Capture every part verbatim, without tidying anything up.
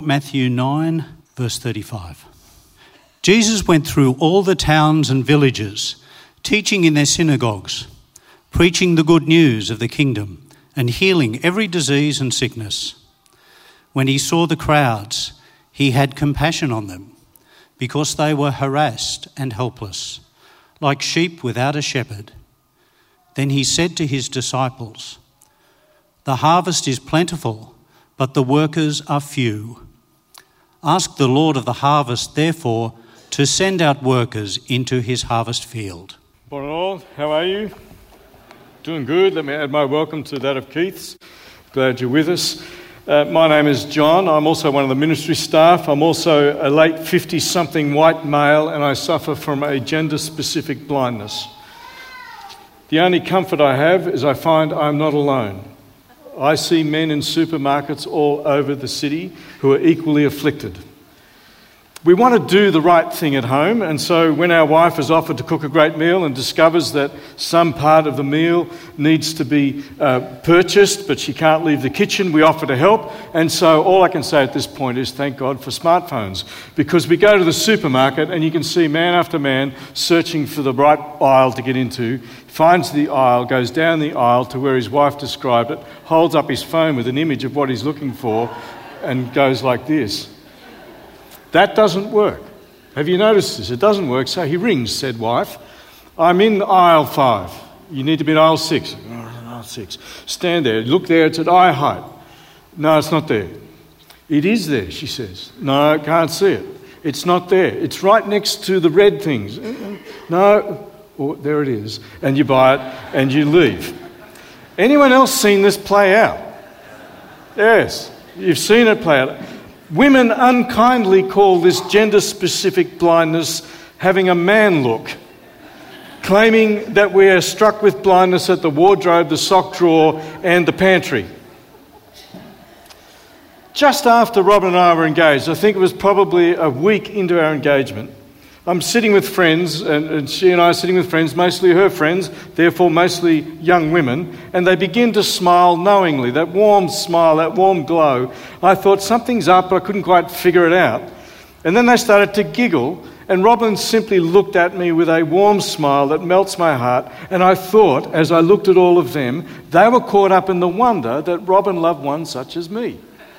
Matthew nine, verse thirty-five. Jesus went through all the towns and villages, teaching in their synagogues, preaching the good news of the kingdom, and healing every disease and sickness. When he saw the crowds, he had compassion on them, because they were harassed and helpless, like sheep without a shepherd. Then he said to his disciples, "The harvest is plentiful, but the workers are few. Ask the Lord of the harvest, therefore, to send out workers into his harvest field." Morning all, how are you? Doing good. Let me add my welcome to that of Keith's. Glad you're with us. Uh, my name is John. I'm also one of the ministry staff. I'm also a late fifty-something white male, and I suffer from a gender-specific blindness. The only comfort I have is I find I'm not alone. I see men in supermarkets all over the city who are equally afflicted. We want to do the right thing at home, and so when our wife is offered to cook a great meal and discovers that some part of the meal needs to be uh, purchased, but she can't leave the kitchen, we offer to help. And so all I can say at this point is thank God for smartphones, because we go to the supermarket and you can see man after man searching for the right aisle to get into, finds the aisle, goes down the aisle to where his wife described it, holds up his phone with an image of what he's looking for, and goes like this. That doesn't work. Have you noticed this? It doesn't work. So he rings, said wife. "I'm in aisle five. You need to be in aisle six. Oh, aisle six. Stand there. Look there. It's at eye height. No, it's not there. It is there, she says. No, I can't see it. It's not there. It's right next to the red things. No. Oh, there it is. And you buy it and you leave. Anyone else seen this play out? Yes. You've seen it play out. Women unkindly call this gender-specific blindness having a man look, claiming that we are struck with blindness at the wardrobe, the sock drawer, and the pantry. Just after Robin and I were engaged, I think it was probably a week into our engagement, I'm sitting with friends, and, and she and I are sitting with friends, mostly her friends, therefore mostly young women, and they begin to smile knowingly, that warm smile, that warm glow. I thought something's up, but I couldn't quite figure it out. And then they started to giggle, and Robin simply looked at me with a warm smile that melts my heart, and I thought, as I looked at all of them, they were caught up in the wonder that Robin loved one such as me.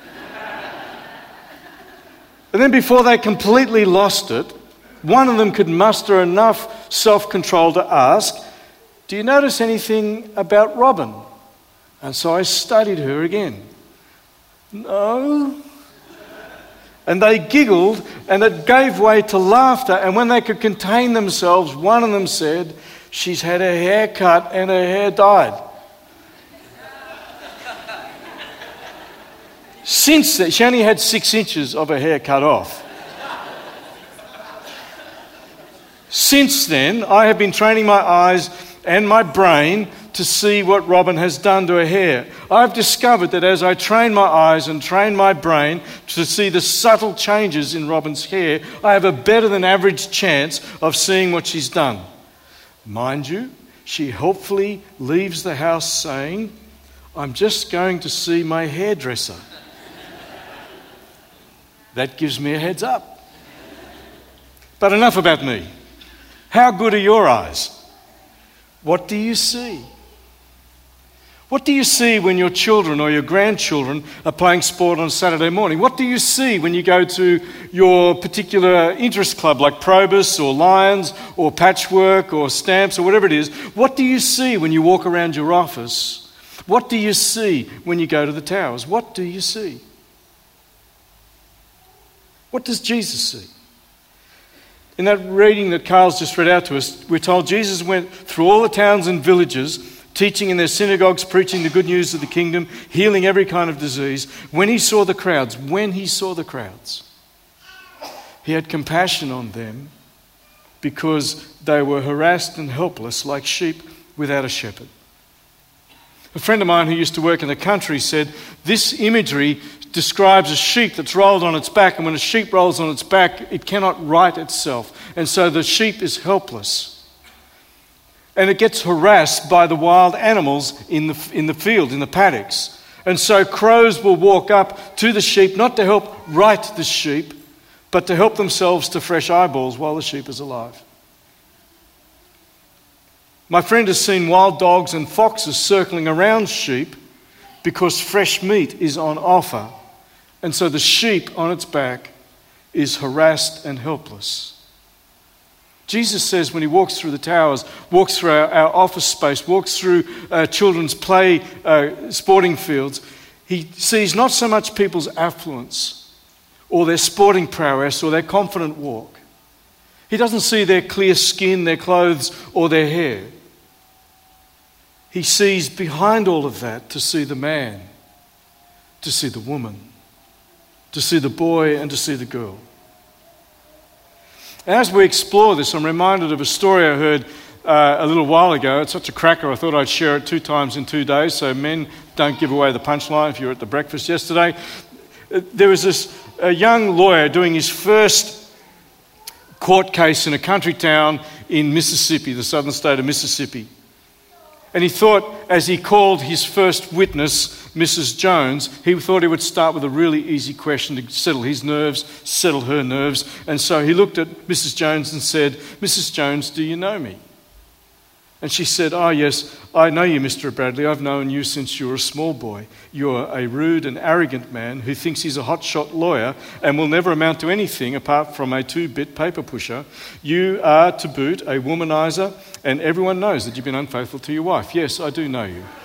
And then before they completely lost it, one of them could muster enough self-control to ask, "Do you notice anything about Robin?" And so I studied her again. "No." And they giggled, and it gave way to laughter. And when they could contain themselves, one of them said, "She's had her hair cut and her hair dyed." Since then, she only had six inches of her hair cut off. Since then, I have been training my eyes and my brain to see what Robin has done to her hair. I've discovered that as I train my eyes and train my brain to see the subtle changes in Robin's hair, I have a better than average chance of seeing what she's done. Mind you, she helpfully leaves the house saying, "I'm just going to see my hairdresser." That gives me a heads up. But enough about me. How good are your eyes? What do you see? What do you see when your children or your grandchildren are playing sport on Saturday morning? What do you see when you go to your particular interest club like Probus or Lions or Patchwork or Stamps or whatever it is? What do you see when you walk around your office? What do you see when you go to the towers? What do you see? What does Jesus see? In that reading that Carl's just read out to us, we're told Jesus went through all the towns and villages, teaching in their synagogues, preaching the good news of the kingdom, healing every kind of disease. When he saw the crowds, when he saw the crowds, he had compassion on them because they were harassed and helpless like sheep without a shepherd. A friend of mine who used to work in the country said, this imagery describes a sheep that's rolled on its back, and when a sheep rolls on its back, it cannot right itself. And so the sheep is helpless. And it gets harassed by the wild animals in the, in the field, in the paddocks. And so crows will walk up to the sheep, not to help right the sheep, but to help themselves to fresh eyeballs while the sheep is alive. My friend has seen wild dogs and foxes circling around sheep because fresh meat is on offer. And so the sheep on its back is harassed and helpless. Jesus says when he walks through the towers, walks through our, our office space, walks through uh, children's play uh, sporting fields, he sees not so much people's affluence or their sporting prowess or their confident walk. He doesn't see their clear skin, their clothes, or their hair. He sees behind all of that to see the man, to see the woman, to see the boy and to see the girl. As we explore this, I'm reminded of a story I heard uh, a little while ago. It's such a cracker, I thought I'd share it two times in two days, so men, don't give away the punchline if you were at the breakfast yesterday. There was this a young lawyer doing his first court case in a country town in Mississippi, the southern state of Mississippi. And he thought, as he called his first witness, Missus Jones, he thought he would start with a really easy question to settle his nerves, settle her nerves. And so he looked at Missus Jones and said, "Missus Jones, do you know me?" And she said, "Oh, yes, I know you, Mister Bradley. I've known you since you were a small boy. You're a rude and arrogant man who thinks he's a hotshot lawyer and will never amount to anything apart from a two-bit paper pusher. You are, to boot, a womanizer, and everyone knows that you've been unfaithful to your wife. Yes, I do know you."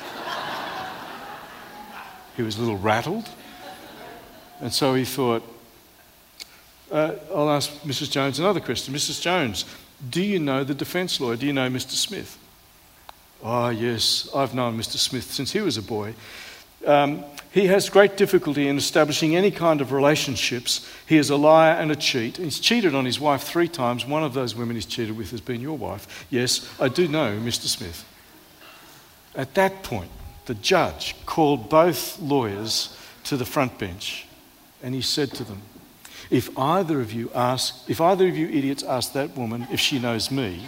He was a little rattled. And so he thought, uh, I'll ask Missus Jones another question. "Missus Jones, do you know the defence lawyer? Do you know Mister Smith?" "Oh, yes, I've known Mister Smith since he was a boy. Um, he has great difficulty in establishing any kind of relationships. He is a liar and a cheat. He's cheated on his wife three times. One of those women he's cheated with has been your wife. Yes, I do know Mister Smith." At that point, the judge called both lawyers to the front bench and he said to them, If either of you ask, if either of you idiots ask that woman if she knows me,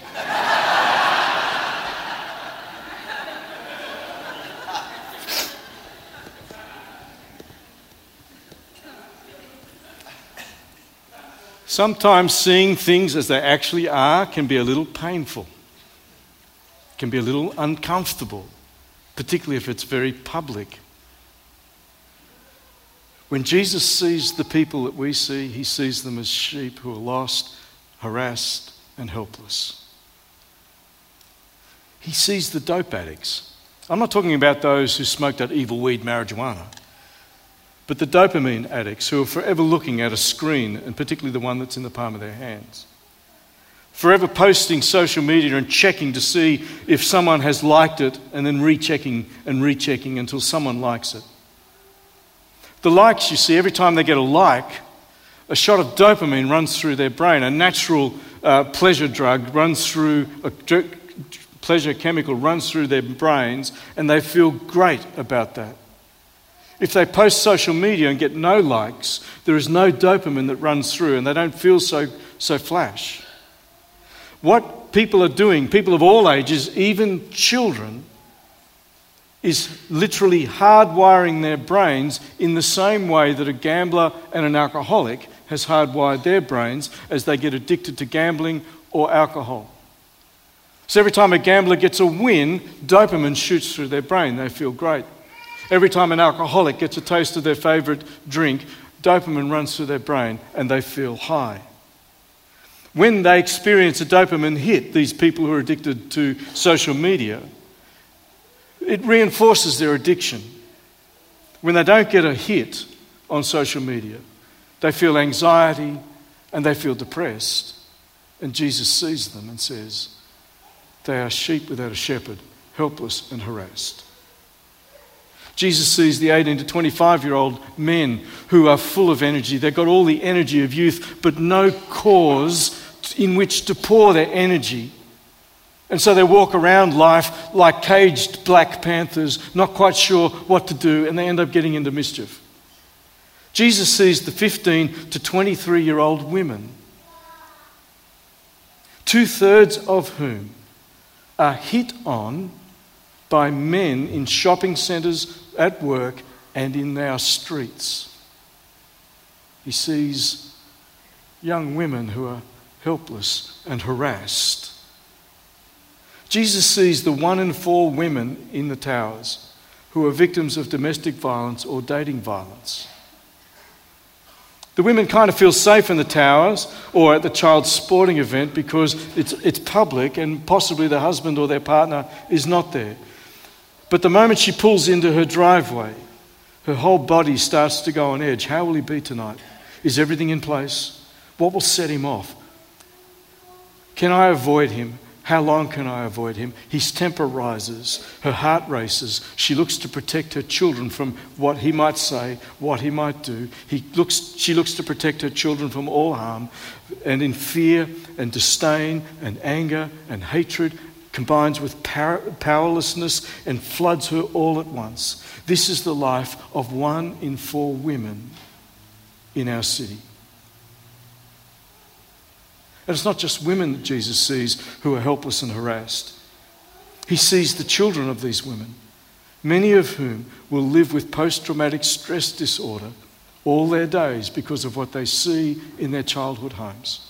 sometimes seeing things as they actually are can be a little painful, can be a little uncomfortable, particularly if it's very public. When Jesus sees the people that we see, he sees them as sheep who are lost, harassed, and helpless. He sees the dope addicts. I'm not talking about those who smoke that evil weed marijuana, but the dopamine addicts who are forever looking at a screen, and particularly the one that's in the palm of their hands. Forever posting social media and checking to see if someone has liked it and then rechecking and rechecking until someone likes it. The likes, you see, every time they get a like, a shot of dopamine runs through their brain. A natural uh, pleasure drug runs through, a dr- pleasure chemical runs through their brains, and they feel great about that. If they post social media and get no likes, there is no dopamine that runs through, and they don't feel so, so flash. What people are doing, people of all ages, even children, is literally hardwiring their brains in the same way that a gambler and an alcoholic has hardwired their brains as they get addicted to gambling or alcohol. So every time a gambler gets a win, dopamine shoots through their brain. They feel great. Every time an alcoholic gets a taste of their favourite drink, dopamine runs through their brain and they feel high. When they experience a dopamine hit, these people who are addicted to social media, it reinforces their addiction. When they don't get a hit on social media, they feel anxiety and they feel depressed. And Jesus sees them and says, they are sheep without a shepherd, helpless and harassed. Jesus sees the eighteen to twenty-five-year-old men who are full of energy. They've got all the energy of youth, but no cause in which to pour their energy. And so they walk around life like caged black panthers, not quite sure what to do, and they end up getting into mischief. Jesus sees the fifteen to twenty-three-year-old women, two-thirds of whom are hit on by men in shopping centres, at work, and in our streets. He sees young women who are helpless and harassed. Jesus sees the one in four women in the towers who are victims of domestic violence or dating violence. The women kind of feel safe in the towers or at the child's sporting event because it's, it's public and possibly the husband or their partner is not there. But the moment she pulls into her driveway, her whole body starts to go on edge. How will he be tonight? Is everything in place? What will set him off? Can I avoid him? How long can I avoid him? His temper rises. Her heart races. She looks to protect her children from what he might say, what he might do. He looks, she looks to protect her children from all harm. And in fear and disdain and anger and hatred combines with power, powerlessness and floods her all at once. This is the life of one in four women in our city. And it's not just women that Jesus sees who are helpless and harassed. He sees the children of these women, many of whom will live with post-traumatic stress disorder all their days because of what they see in their childhood homes.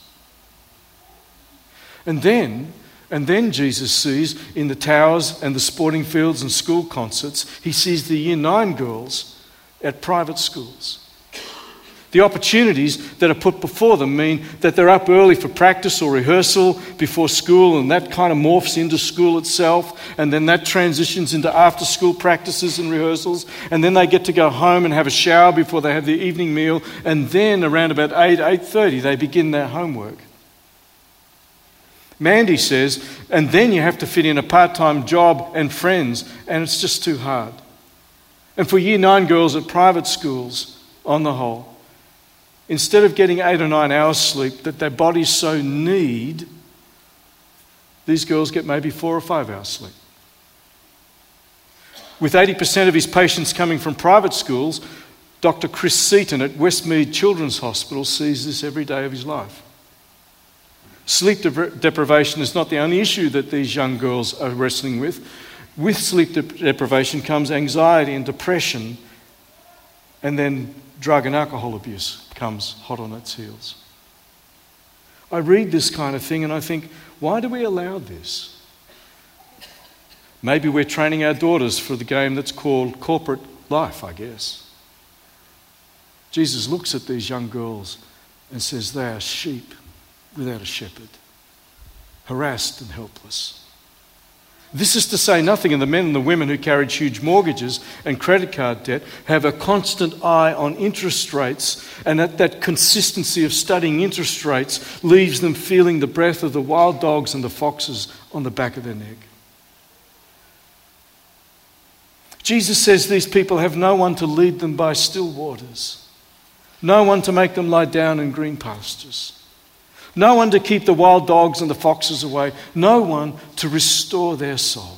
And then, and then Jesus sees in the towers and the sporting fields and school concerts, he sees the year nine girls at private schools. The opportunities that are put before them mean that they're up early for practice or rehearsal before school, and that kind of morphs into school itself, and then that transitions into after-school practices and rehearsals, and then they get to go home and have a shower before they have their evening meal, and then around about eight, eight thirty they begin their homework. Mandy says, and then you have to fit in a part-time job and friends, and it's just too hard. And for year nine girls at private schools, on the whole, instead of getting eight or nine hours sleep that their bodies so need, these girls get maybe four or five hours sleep. With eighty percent of his patients coming from private schools, Doctor Chris Seaton at Westmead Children's Hospital sees this every day of his life. Sleep de- deprivation is not the only issue that these young girls are wrestling with. With sleep de- deprivation comes anxiety and depression, and then drug and alcohol abuse comes hot on its heels. I read this kind of thing and I think, why do we allow this? Maybe we're training our daughters for the game that's called corporate life, I guess. Jesus looks at these young girls and says they are sheep without a shepherd, harassed and helpless. This is to say nothing of the men and the women who carried huge mortgages and credit card debt, have a constant eye on interest rates, and that, that consistency of studying interest rates leaves them feeling the breath of the wild dogs and the foxes on the back of their neck. Jesus says these people have no one to lead them by still waters, no one to make them lie down in green pastures, no one to keep the wild dogs and the foxes away. No one to restore their soul.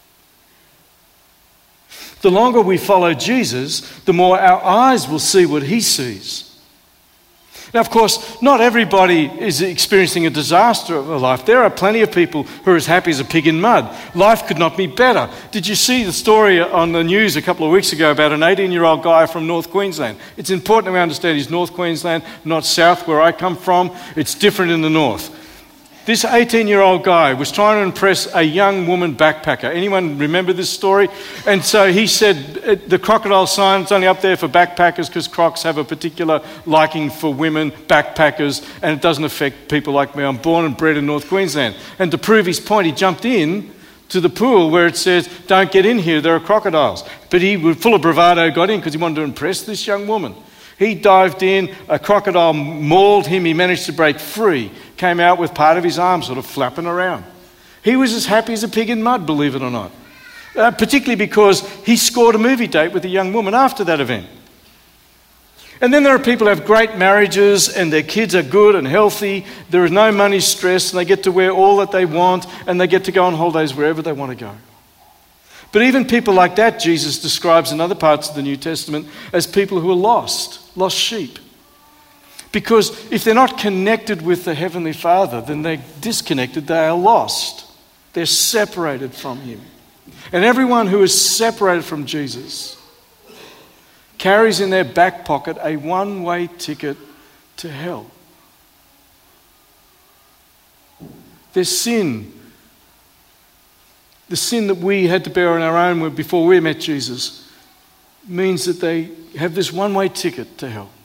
The longer we follow Jesus, the more our eyes will see what he sees. Now, of course, not everybody is experiencing a disaster of a life. There are plenty of people who are as happy as a pig in mud. Life could not be better. Did you see the story on the news a couple of weeks ago about an eighteen-year-old guy from North Queensland? It's important to understand he's North Queensland, not South, where I come from. It's different in the North. This eighteen-year-old guy was trying to impress a young woman backpacker. Anyone remember this story? And so he said the crocodile sign's only up there for backpackers because Crocs have a particular liking for women backpackers, and it doesn't affect people like me. I'm born and bred in North Queensland. And to prove his point, he jumped in to the pool where it says, "Don't get in here, there are crocodiles." But he, full of bravado, got in because he wanted to impress this young woman. He dived in, a crocodile mauled him, he managed to break free, came out with part of his arm sort of flapping around. He was as happy as a pig in mud, believe it or not. Uh, particularly because he scored a movie date with a young woman after that event. And then there are people who have great marriages and their kids are good and healthy, there is no money stress, and they get to wear all that they want, and they get to go on holidays wherever they want to go. But even people like that, Jesus describes in other parts of the New Testament as people who are lost, lost sheep. Because if they're not connected with the Heavenly Father, then they're disconnected, they are lost. They're separated from Him. And everyone who is separated from Jesus carries in their back pocket a one-way ticket to hell. Their sin, the sin that we had to bear on our own before we met Jesus, means that they have this one-way ticket to hell.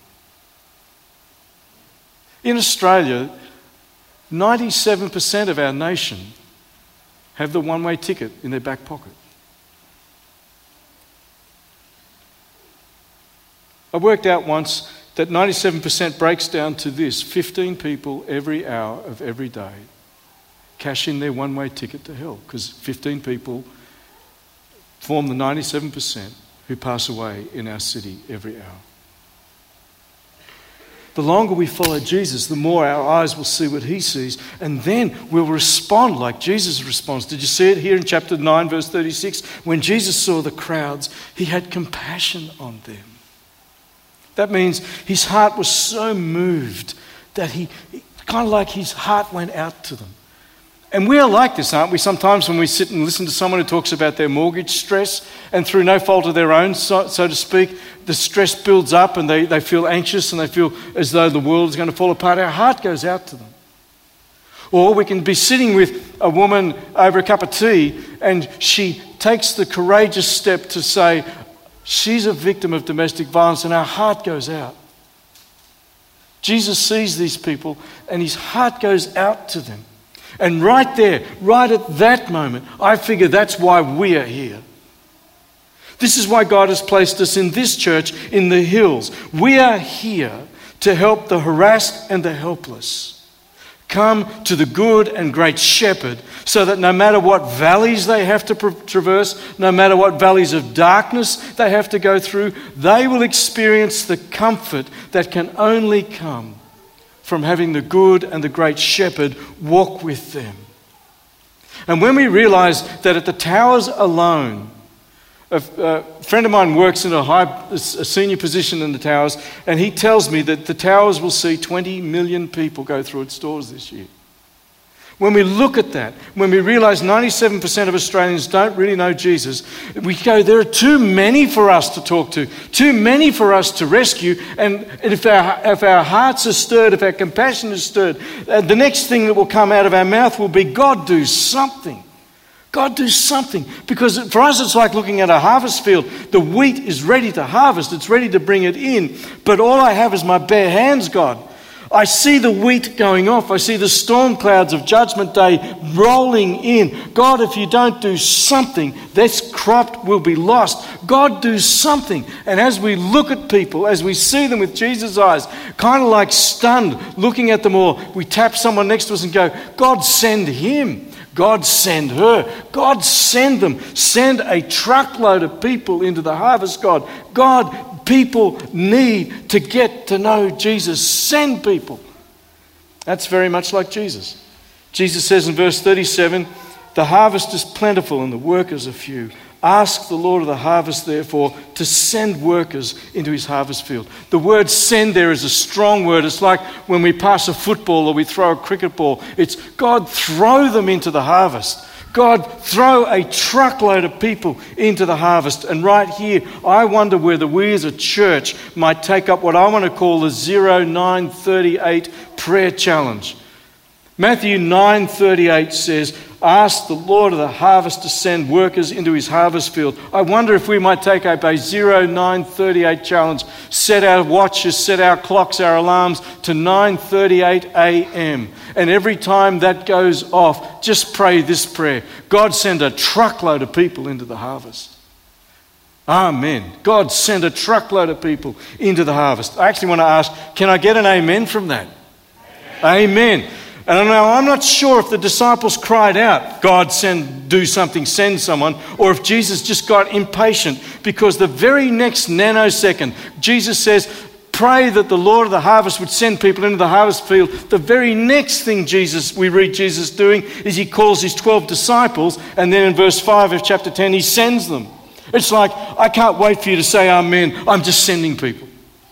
In Australia, ninety-seven percent of our nation have the one-way ticket in their back pocket. I worked out once that ninety-seven percent breaks down to this: fifteen people every hour of every day cash in their one-way ticket to hell, because fifteen people form the ninety-seven percent who pass away in our city every hour. The longer we follow Jesus, the more our eyes will see what he sees, and then we'll respond like Jesus responds. Did you see it here in chapter nine, verse thirty-six? When Jesus saw the crowds, he had compassion on them. That means his heart was so moved that he, kind of like his heart went out to them. And we are like this, aren't we? Sometimes when we sit and listen to someone who talks about their mortgage stress, and through no fault of their own, so, so to speak, the stress builds up and they, they feel anxious and they feel as though the world is going to fall apart. Our heart goes out to them. Or we can be sitting with a woman over a cup of tea and she takes the courageous step to say she's a victim of domestic violence, and our heart goes out. Jesus sees these people and his heart goes out to them. And right there, right at that moment, I figure that's why we are here. This is why God has placed us in this church in the hills. We are here to help the harassed and the helpless come to the good and great shepherd, so that no matter what valleys they have to traverse, no matter what valleys of darkness they have to go through, they will experience the comfort that can only come from having the good and the great shepherd walk with them. And when we realize that at the towers alone, a, a friend of mine works in a high, a senior position in the towers, and he tells me that the towers will see twenty million people go through its doors this year. When we look at that, when we realize ninety-seven percent of Australians don't really know Jesus, we go, there are too many for us to talk to, too many for us to rescue. And if our, if our hearts are stirred, if our compassion is stirred, uh, the next thing that will come out of our mouth will be, God, do something. God, do something. Because for us, it's like looking at a harvest field. The wheat is ready to harvest. It's ready to bring it in. But all I have is my bare hands, God. I see the wheat going off. I see the storm clouds of Judgment Day rolling in. God, if you don't do something, this crop will be lost. God, do something. And as we look at people, as we see them with Jesus' eyes, kind of like stunned, looking at them all, we tap someone next to us and go, God, send him. God, send her. God, send them. Send a truckload of people into the harvest, God. God, people need to get to know Jesus. Send people. That's very much like Jesus. Jesus says in verse thirty-seven, the harvest is plentiful and the workers are few. Ask the Lord of the harvest, therefore, to send workers into his harvest field. The word send there is a strong word. It's like when we pass a football or we throw a cricket ball. It's God, throw them into the harvest. God, throw a truckload of people into the harvest. And right here, I wonder whether we as a church might take up what I want to call the zero nine thirty-eight prayer challenge. Matthew nine thirty-eight says, ask the Lord of the harvest to send workers into his harvest field. I wonder if we might take up a zero nine thirty-eight challenge, set our watches, set our clocks, our alarms to nine thirty-eight a.m. And every time that goes off, just pray this prayer. God, send a truckload of people into the harvest. Amen. God, send a truckload of people into the harvest. I actually want to ask, can I get an amen from that? Amen. Amen. And now I'm not sure if the disciples cried out, God, send, do something, send someone, or if Jesus just got impatient, because the very next nanosecond, Jesus says, pray that the Lord of the harvest would send people into the harvest field. The very next thing Jesus, we read Jesus doing is he calls his twelve disciples, and then in verse five of chapter ten, he sends them. It's like, I can't wait for you to say amen. I'm just sending people.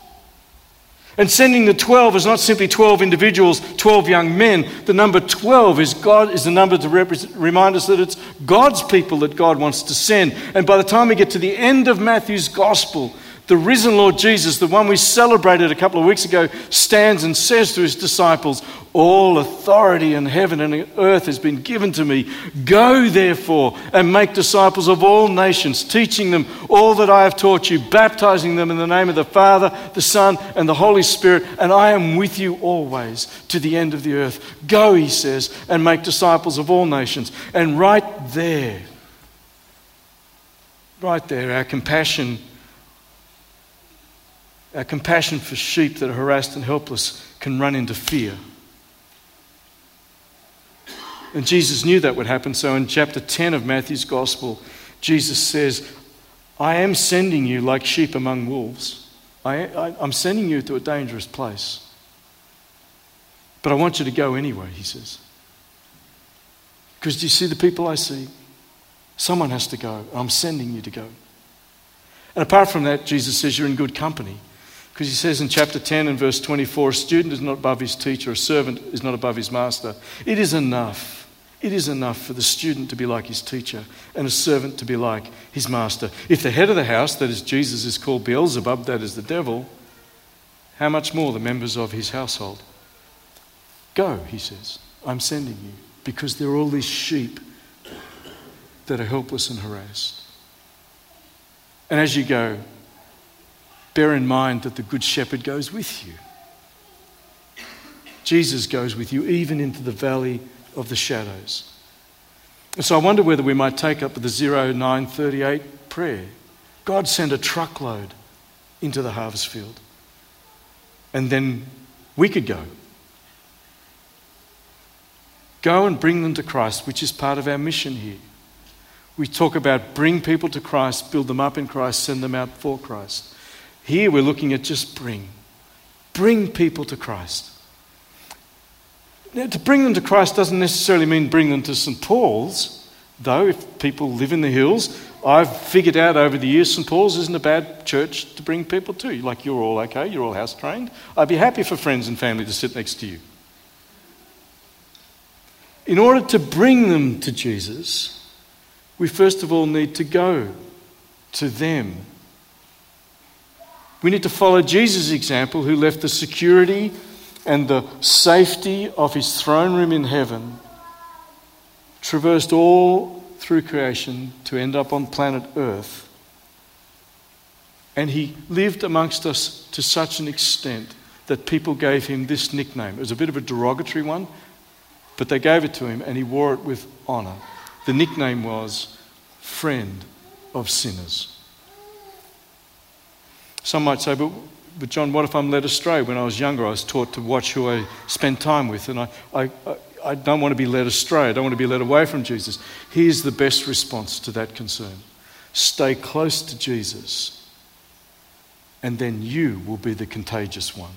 And sending the twelve is not simply twelve individuals, twelve young men. The number twelve is God is the number to represent, remind us that it's God's people that God wants to send. And by the time we get to the end of Matthew's gospel, The risen Lord Jesus, the one we celebrated a couple of weeks ago, stands and says to his disciples, all authority in heaven and earth has been given to me. Go therefore and make disciples of all nations, teaching them all that I have taught you, baptizing them in the name of the Father, the Son, and the Holy Spirit, and I am with you always to the end of the earth. Go, he says, and make disciples of all nations. And right there, right there, our compassion, our compassion for sheep that are harassed and helpless can run into fear. And Jesus knew that would happen. So in chapter ten of Matthew's Gospel, Jesus says, I am sending you like sheep among wolves. I, I, I'm sending you to a dangerous place. But I want you to go anyway, he says. Because do you see the people I see? Someone has to go. I'm sending you to go. And apart from that, Jesus says you're in good company. Because he says in chapter ten and verse twenty-four, a student is not above his teacher, a servant is not above his master. It is enough. It is enough for the student to be like his teacher and a servant to be like his master. If the head of the house, that is Jesus, is called Beelzebub, that is the devil, how much more the members of his household? Go, he says, I'm sending you, because there are all these sheep that are helpless and harassed. And as you go, bear in mind that the Good Shepherd goes with you. Jesus goes with you even into the valley of the shadows. And so I wonder whether we might take up the zero nine thirty-eight prayer. God sent a truckload into the harvest field. And then we could go. Go and bring them to Christ, which is part of our mission here. We talk about bring people to Christ, build them up in Christ, send them out for Christ. Here we're looking at just bring. Bring people to Christ. Now, to bring them to Christ doesn't necessarily mean bring them to Saint Paul's, though if people live in the hills, I've figured out over the years Saint Paul's isn't a bad church to bring people to. Like, you're all okay, you're all house trained. I'd be happy for friends and family to sit next to you. In order to bring them to Jesus, we first of all need to go to them. We need to follow Jesus' example, who left the security and the safety of his throne room in heaven, traversed all through creation to end up on planet Earth. And he lived amongst us to such an extent that people gave him this nickname. It was a bit of a derogatory one, but they gave it to him and he wore it with honour. The nickname was Friend of Sinners. Some might say, but, but John, what if I'm led astray? When I was younger, I was taught to watch who I spend time with, and I, I, I don't want to be led astray. I don't want to be led away from Jesus. Here's the best response to that concern. Stay close to Jesus, and then you will be the contagious one.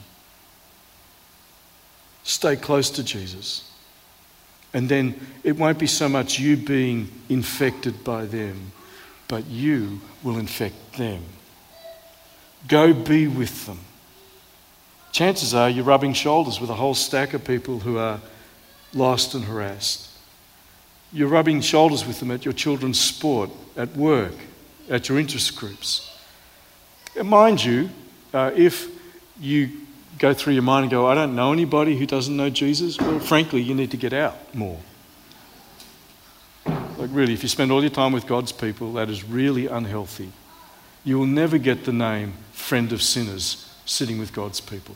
Stay close to Jesus, and then it won't be so much you being infected by them, but you will infect them. Go be with them. Chances are you're rubbing shoulders with a whole stack of people who are lost and harassed. You're rubbing shoulders with them at your children's sport, at work, at your interest groups. And mind you, uh, if you go through your mind and go, I don't know anybody who doesn't know Jesus, well, frankly, you need to get out more. Like really, if you spend all your time with God's people, that is really unhealthy. You will never get the name friend of sinners sitting with God's people.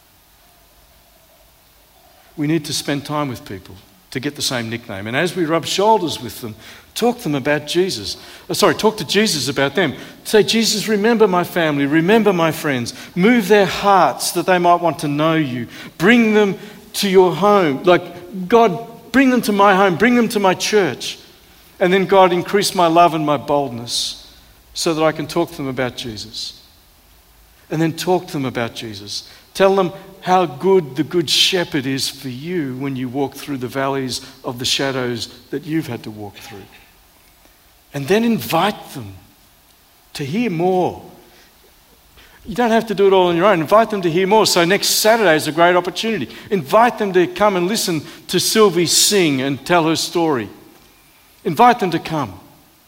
We need to spend time with people to get the same nickname. And as we rub shoulders with them, talk to them about Jesus. Oh, sorry, talk to Jesus about them. Say, Jesus, remember my family, remember my friends. Move their hearts that they might want to know you. Bring them to your home. Like, God, bring them to my home, bring them to my church. And then, God, increase my love and my boldness so that I can talk to them about Jesus. And then talk to them about Jesus. Tell them how good the Good Shepherd is for you when you walk through the valleys of the shadows that you've had to walk through. And then invite them to hear more. You don't have to do it all on your own. Invite them to hear more. So next Saturday is a great opportunity. Invite them to come and listen to Sylvie sing and tell her story. Invite them to come.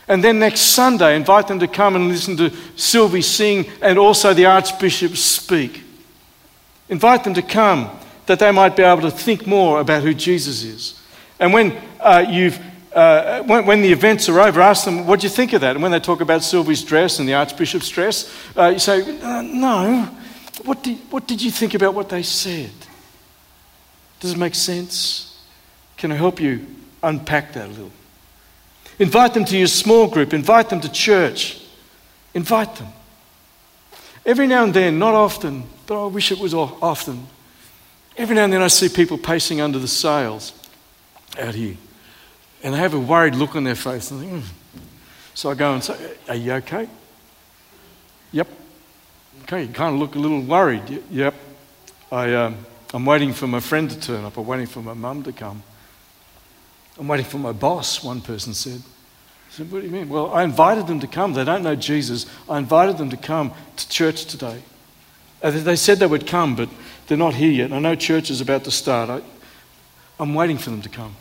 And then next Sunday, invite them to come and listen to Sylvie sing and also the Archbishop speak. Invite them to come that they might be able to think more about who Jesus is. And when uh, you've uh, when, when the events are over, ask them, what do you think of that? And when they talk about Sylvie's dress and the Archbishop's dress, uh, you say, uh, no, what did, what did you think about what they said? Does it make sense? Can I help you unpack that a little? Invite them to your small group. Invite them to church. Invite them. Every now and then, not often, but I wish it was often, every now and then I see people pacing under the sails out here. And they have a worried look on their face. And I think, hmm. So I go and say, are you okay? Yep. Okay, you kind of look a little worried. Y- yep. I, um, I'm waiting for my friend to turn up. I'm waiting for my mum to come. I'm waiting for my boss, one person said. I said, what do you mean? Well, I invited them to come. They don't know Jesus. I invited them to come to church today. Uh, They said they would come, but they're not here yet. I know church is about to start. I, I'm waiting for them to come.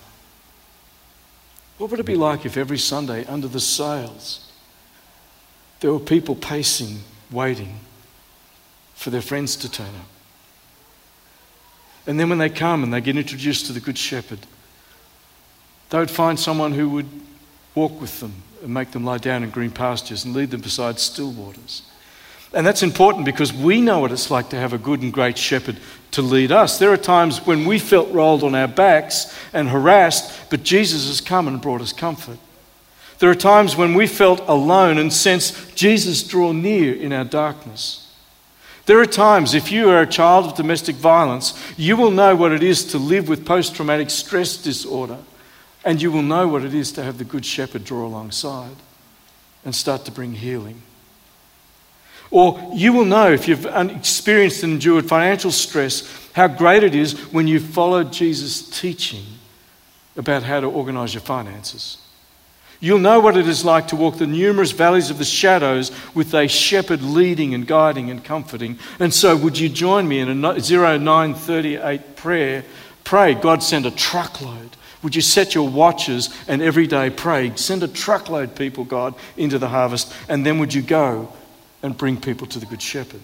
What would it be like if every Sunday under the sails there were people pacing, waiting for their friends to turn up? And then when they come and they get introduced to the Good Shepherd, they would find someone who would walk with them and make them lie down in green pastures and lead them beside still waters. And that's important because we know what it's like to have a good and great shepherd to lead us. There are times when we felt rolled on our backs and harassed, but Jesus has come and brought us comfort. There are times when we felt alone and sensed Jesus draw near in our darkness. There are times, if you are a child of domestic violence, you will know what it is to live with post-traumatic stress disorder, and you will know what it is to have the Good Shepherd draw alongside and start to bring healing. Or you will know, if you've experienced and endured financial stress, how great it is when you've followed Jesus' teaching about how to organise your finances. You'll know what it is like to walk the numerous valleys of the shadows with a shepherd leading and guiding and comforting. And so would you join me in a zero nine thirty-eight prayer? Pray, God send a truckload. Would you set your watches and every day pray, send a truckload, people, God, into the harvest, and then would you go and bring people to the Good Shepherd?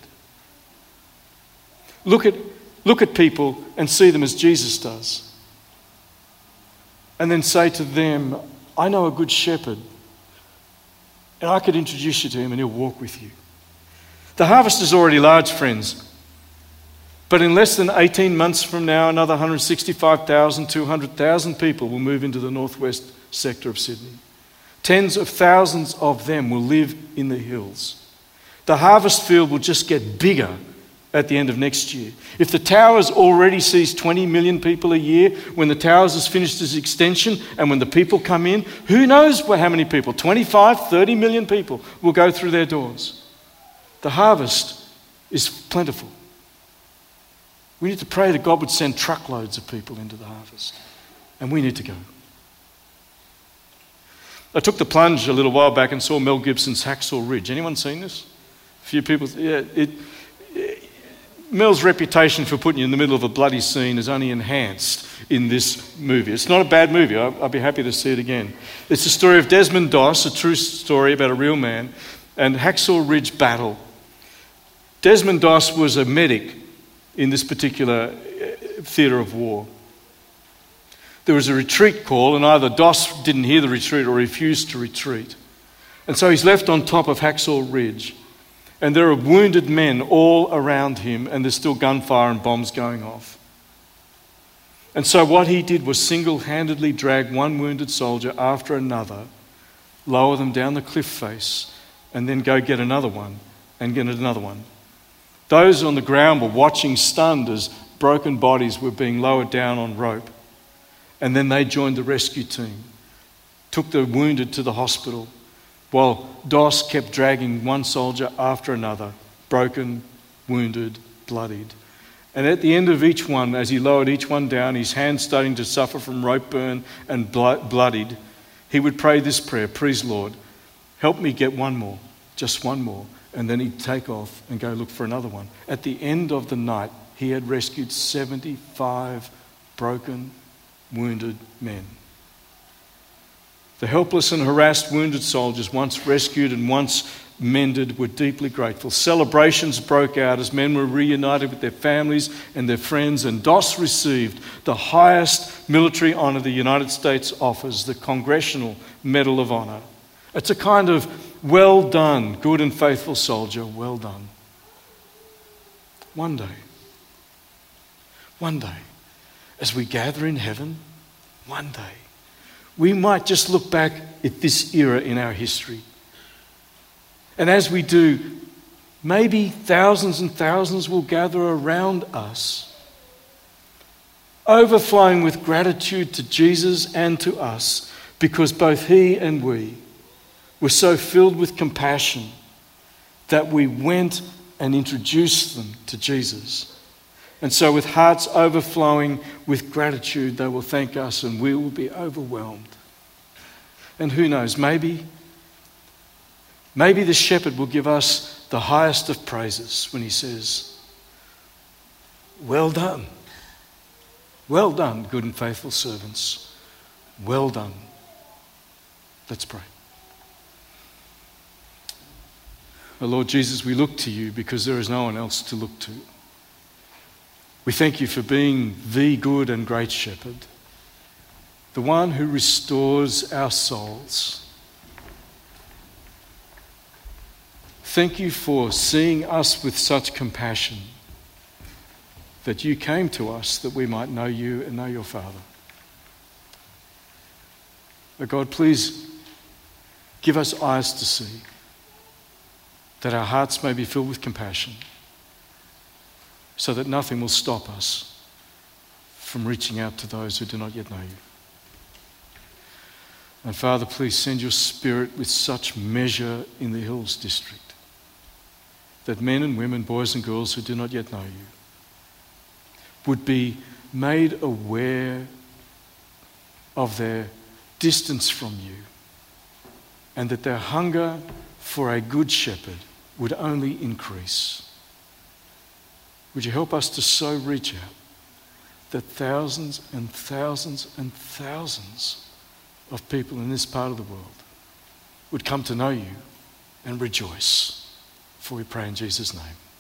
Look at, look at people and see them as Jesus does. And then say to them, I know a good shepherd, and I could introduce you to him and he'll walk with you. The harvest is already large, friends. But in less than eighteen months from now, another one hundred sixty-five thousand, two hundred thousand people will move into the northwest sector of Sydney. Tens of thousands of them will live in the hills. The harvest field will just get bigger at the end of next year. If the Towers already sees twenty million people a year, when the Towers has finished its extension and when the people come in, who knows how many people, twenty-five, thirty million people will go through their doors. The harvest is plentiful. We need to pray that God would send truckloads of people into the harvest. And we need to go. I took the plunge a little while back and saw Mel Gibson's Hacksaw Ridge. Anyone seen this? A few people. Yeah, it, it, Mel's reputation for putting you in the middle of a bloody scene is only enhanced in this movie. It's not a bad movie. I'll, I'll be happy to see it again. It's the story of Desmond Doss, a true story about a real man, and Hacksaw Ridge Battle. Desmond Doss was a medic in this particular theatre of war. There was a retreat call, and either Doss didn't hear the retreat or refused to retreat. And so he's left on top of Hacksaw Ridge. And there are wounded men all around him, and there's still gunfire and bombs going off. And so what he did was single-handedly drag one wounded soldier after another, lower them down the cliff face, and then go get another one, and get another one. Those on the ground were watching stunned as broken bodies were being lowered down on rope. And then they joined the rescue team, took the wounded to the hospital, while Doss kept dragging one soldier after another, broken, wounded, bloodied. And at the end of each one, as he lowered each one down, his hands starting to suffer from rope burn and bloodied, he would pray this prayer, please Lord, help me get one more, just one more. And then he'd take off and go look for another one. At the end of the night, he had rescued seventy-five broken, wounded men. The helpless and harassed wounded soldiers, once rescued and once mended, were deeply grateful. Celebrations broke out as men were reunited with their families and their friends, and Doss received the highest military honour the United States offers, the Congressional Medal of Honour. It's a kind of well done, good and faithful soldier, well done. One day, one day, as we gather in heaven, one day, we might just look back at this era in our history. And as we do, maybe thousands and thousands will gather around us, overflowing with gratitude to Jesus and to us, because both he and we were so filled with compassion that we went and introduced them to Jesus. And so with hearts overflowing with gratitude, they will thank us and we will be overwhelmed. And who knows, maybe Maybe the shepherd will give us the highest of praises when he says, well done. Well done, good and faithful servants. Well done. Let's pray. Oh Lord Jesus, we look to you because there is no one else to look to. We thank you for being the good and great shepherd, the one who restores our souls. Thank you for seeing us with such compassion that you came to us that we might know you and know your Father. But God, please give us eyes to see, that our hearts may be filled with compassion, so that nothing will stop us from reaching out to those who do not yet know you. And Father, please send your Spirit with such measure in the Hills District, that men and women, boys and girls who do not yet know you, would be made aware of their distance from you, and that their hunger for a good shepherd would only increase. Would you help us to so reach out that thousands and thousands and thousands of people in this part of the world would come to know you and rejoice? For we pray in Jesus' name.